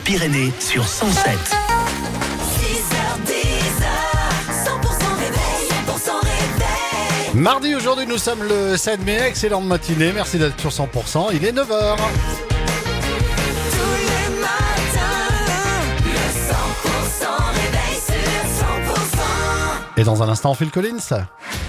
Hautes-Pyrénées sur 107. 100% réveil. Mardi, aujourd'hui, nous sommes le 7 mai. Excellente matinée. Merci d'être sur 100%. Il est 9h. Tous les matins, le 100% réveil sur 100%. Et dans un instant, Phil Collins.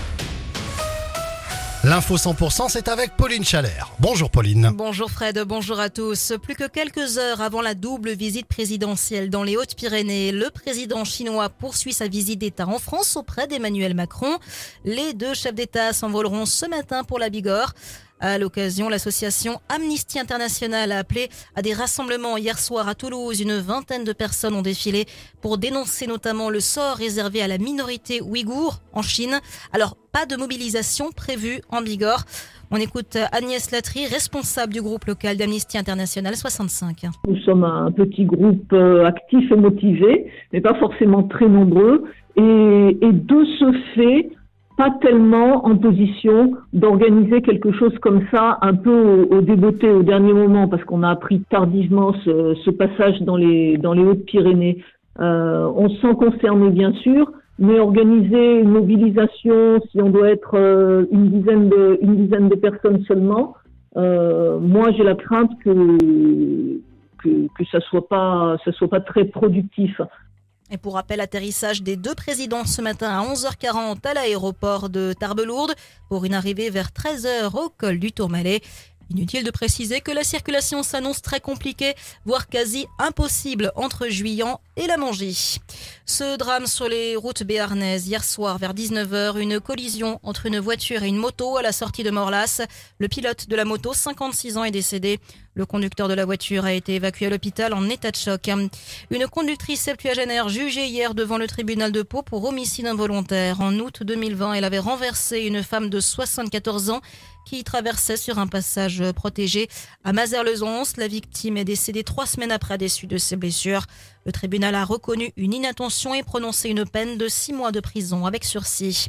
L'info 100%, c'est avec Pauline Chalère. Bonjour Pauline. Bonjour Fred, bonjour à tous. Plus que quelques heures avant la double visite présidentielle dans les Hautes-Pyrénées, le président chinois poursuit sa visite d'État en France auprès d'Emmanuel Macron. Les deux chefs d'État s'envoleront ce matin pour la Bigorre. À l'occasion, l'association Amnesty International a appelé à des rassemblements hier soir à Toulouse. Une vingtaine de personnes ont défilé pour dénoncer notamment le sort réservé à la minorité ouïghour en Chine. Alors, pas de mobilisation prévue en Bigorre. On écoute Agnès Latry, responsable du groupe local d'Amnesty International 65. Nous sommes un petit groupe actif et motivé, mais pas forcément très nombreux. Et de ce fait, pas tellement en position d'organiser quelque chose comme ça, un peu au débeauté, au dernier moment, parce qu'on a appris tardivement ce passage dans les Hautes-Pyrénées. On se sent concerné, bien sûr, mais organiser une mobilisation, si on doit être une dizaine de personnes seulement, moi j'ai la crainte que ça soit pas très productif. Et pour rappel, atterrissage des deux présidents ce matin à 11h40 à l'aéroport de Tarbes-Lourdes pour une arrivée vers 13h au col du Tourmalet. Inutile de préciser que la circulation s'annonce très compliquée, voire quasi impossible entre Juillan et la Mongie. Ce drame sur les routes béarnaises, hier soir vers 19h, une collision entre une voiture et une moto à la sortie de Morlas. Le pilote de la moto, 56 ans, est décédé. Le conducteur de la voiture a été évacué à l'hôpital en état de choc. Une conductrice septuagénaire jugée hier devant le tribunal de Pau pour homicide involontaire. En août 2020, elle avait renversé une femme de 74 ans qui traversait sur un passage protégé à Mazères-le-Zonce. La victime est décédée 3 semaines après des suites de ses blessures. Le tribunal a reconnu une inattention et prononcé une peine de 6 mois de prison avec sursis.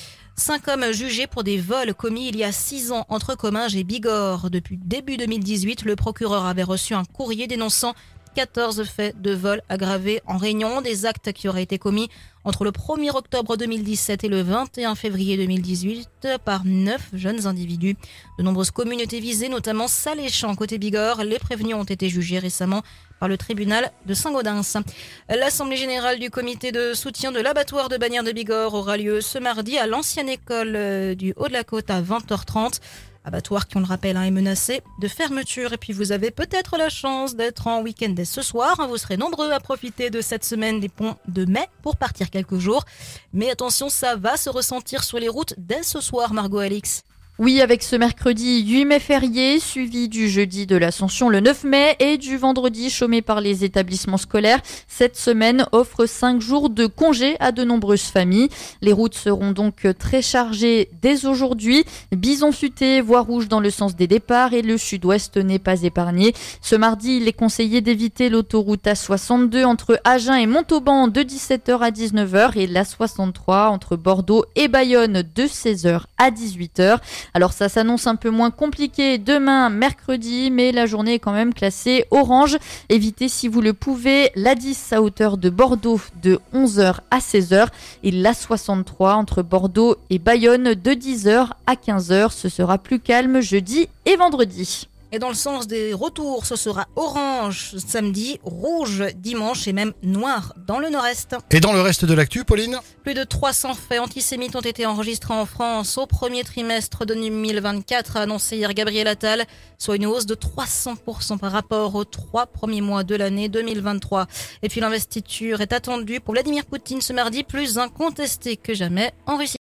5 hommes jugés pour des vols commis il y a 6 ans entre Comminges et Bigorre. Depuis début 2018, le procureur avait reçu un courrier dénonçant 14 faits de vol aggravés en Réunion, des actes qui auraient été commis entre le 1er octobre 2017 et le 21 février 2018 par 9 jeunes individus. De nombreuses communes étaient visées, notamment Saléchamps côté Bigorre. Les prévenus ont été jugés récemment par le tribunal de Saint-Gaudens. L'Assemblée générale du comité de soutien de l'abattoir de Bagnères de Bigorre aura lieu ce mardi à l'ancienne école du Haut-de-la-Côte à 20h30. Abattoir qui, on le rappelle, est menacé de fermeture. Et puis vous avez peut-être la chance d'être en week-end dès ce soir. Vous serez nombreux à profiter de cette semaine des ponts de mai pour partir quelques jours. Mais attention, ça va se ressentir sur les routes dès ce soir, Margot Alix. Oui, avec ce mercredi 8 mai férié, suivi du jeudi de l'Ascension le 9 mai et du vendredi chômé par les établissements scolaires, cette semaine offre 5 jours de congé à de nombreuses familles. Les routes seront donc très chargées dès aujourd'hui. Bison futé, voie rouge dans le sens des départs et le sud-ouest n'est pas épargné. Ce mardi, il est conseillé d'éviter l'autoroute A62 entre Agen et Montauban de 17h à 19h et l'A63 entre Bordeaux et Bayonne de 16h à 18h. Alors ça s'annonce un peu moins compliqué demain, mercredi, mais la journée est quand même classée orange. Évitez si vous le pouvez l'A10 à hauteur de Bordeaux de 11h à 16h et l'A63 entre Bordeaux et Bayonne de 10h à 15h. Ce sera plus calme jeudi et vendredi. Et dans le sens des retours, ce sera orange samedi, rouge dimanche et même noir dans le nord-est. Et dans le reste de l'actu, Pauline ? Plus de 300 faits antisémites ont été enregistrés en France au premier trimestre de 2024, a annoncé hier Gabriel Attal, soit une hausse de 300% par rapport aux 3 premiers mois de l'année 2023. Et puis l'investiture est attendue pour Vladimir Poutine ce mardi, plus incontesté que jamais en Russie.